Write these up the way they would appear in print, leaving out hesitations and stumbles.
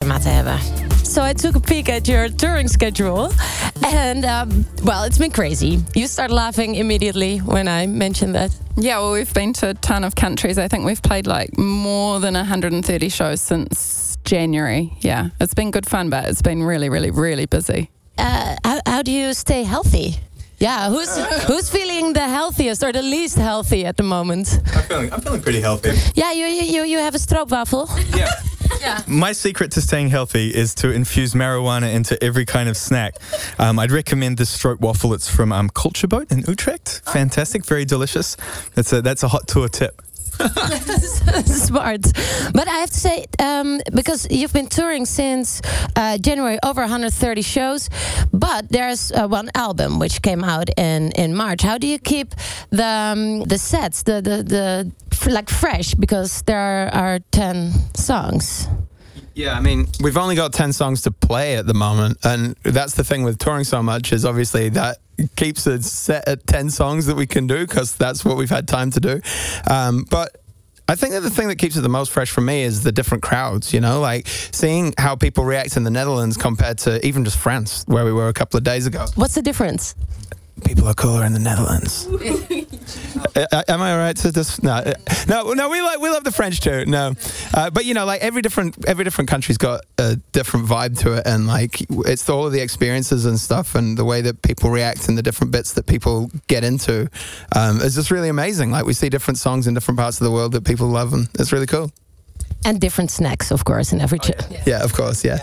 programma te hebben. So I took a peek at your touring schedule, and well, it's been crazy. You start laughing immediately when I mentioned that. Yeah, well, we've been to a ton of countries. I think we've played like more than 130 shows since January. Yeah, it's been good fun, but it's been really, really, really busy. How do you stay healthy? Yeah, who's feeling the healthiest or the least healthy at the moment? I'm feeling pretty healthy. Yeah, you have a stroopwafel. Yeah. Yeah. My secret to staying healthy is to infuse marijuana into every kind of snack. I'd recommend this stroopwafel. It's from Culture Boat in Utrecht. Fantastic, very delicious. That's a hot tour tip. Smart. But I have to say, because you've been touring since January, over 130 shows, but there's one album which came out in March. How do you keep the sets, the like fresh, because there are 10 songs? Yeah, I mean, we've only got 10 songs to play at the moment, and that's the thing with touring so much, is obviously that keeps it set at 10 songs that we can do, because that's what we've had time to do. But I think that the thing that keeps it the most fresh for me is the different crowds, you know, like seeing how people react in the Netherlands compared to even just France, where we were a couple of days ago. What's the difference? People are cooler in the Netherlands. Am I right to this? No. We love the French too. No, but you know, like every different country's got a different vibe to it, and like it's all of the experiences and stuff, and the way that people react and the different bits that people get into is just really amazing. Like we see different songs in different parts of the world that people love, and it's really cool. And different snacks, of course, in every Yeah, of course, yeah.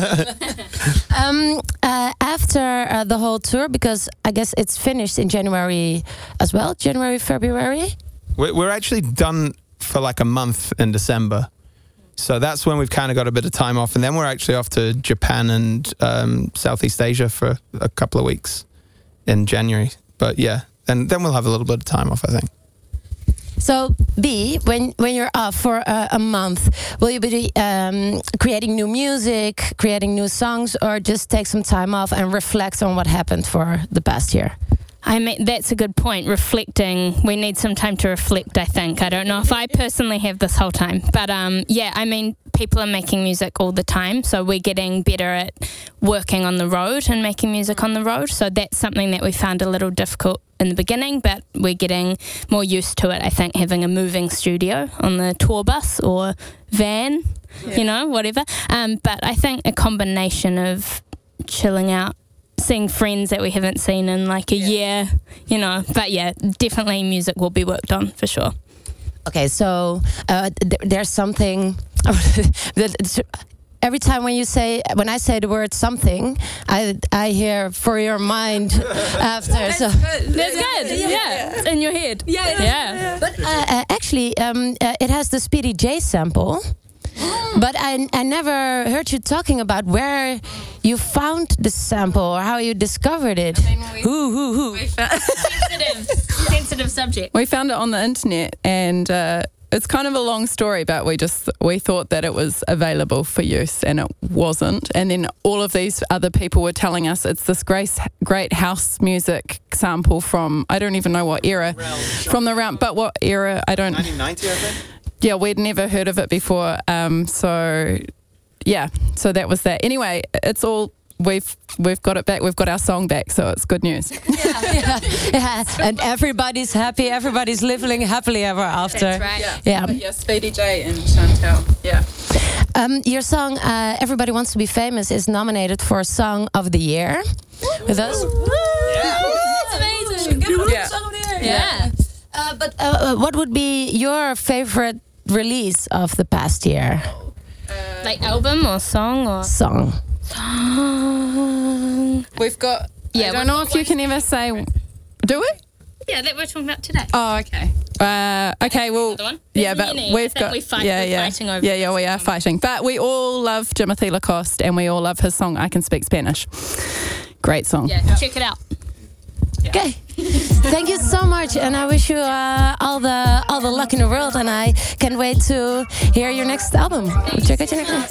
After the whole tour, because I guess it's finished in January as well, January, February? We're actually done for like a month in December. So that's when we've kind of got a bit of time off. And then we're actually off to Japan and Southeast Asia for a couple of weeks in January. But yeah, and then we'll have a little bit of time off, I think. So, B, when you're off for a month, will you be creating new music, creating new songs, or just take some time off and reflect on what happened for the past year? I mean, that's a good point. Reflecting, we need some time to reflect, I think. I don't know if I personally have this whole time. But yeah, I mean, people are making music all the time. So we're getting better at working on the road and making music on the road. So that's something that we found a little difficult in the beginning, but we're getting more used to it, I think, having a moving studio on the tour bus or van, you know, whatever. But I think a combination of chilling out, seeing friends that we haven't seen in like a year, you know. But yeah, definitely music will be worked on for sure. Okay, so there's something that every time when I say the word something, I hear for your mind after. That's good. Yeah. It's in your head. Yeah. But actually, it has the Speedy J sample. But I never heard you talking about where you found the sample or how you discovered it. I mean, who? Sensitive subject. We found it on the internet, and it's kind of a long story, but we thought that it was available for use, and it wasn't. And then all of these other people were telling us it's this great house music sample from, I don't even know what era, from the round, but what era, I don't. 1990, I think. Yeah, we'd never heard of it before. So that was that. Anyway, it's all, we've got it back. We've got our song back, so it's good news. Yeah. And everybody's happy. Everybody's living happily ever after. That's right. Yeah, Speedy J and Chantel. Yeah. Your song, Everybody Wants to Be Famous, is nominated for Song of the Year with us. That's amazing. Yeah. But what would be your favorite release of the past year? Like album or song or song? We've got. Yeah, I don't know if you can ever say. Do we? Yeah, that we're talking about today. Oh, okay. Okay, well, yeah, but we've got. We're fighting over. Yeah, we are fighting. But we all love Jimothy Lacoste, and we all love his song "I Can Speak Spanish." Great song. Yeah, check it out. Okay, thank you so much, and I wish you all the luck in the world, and I can't wait to hear your next album. Check out your next album.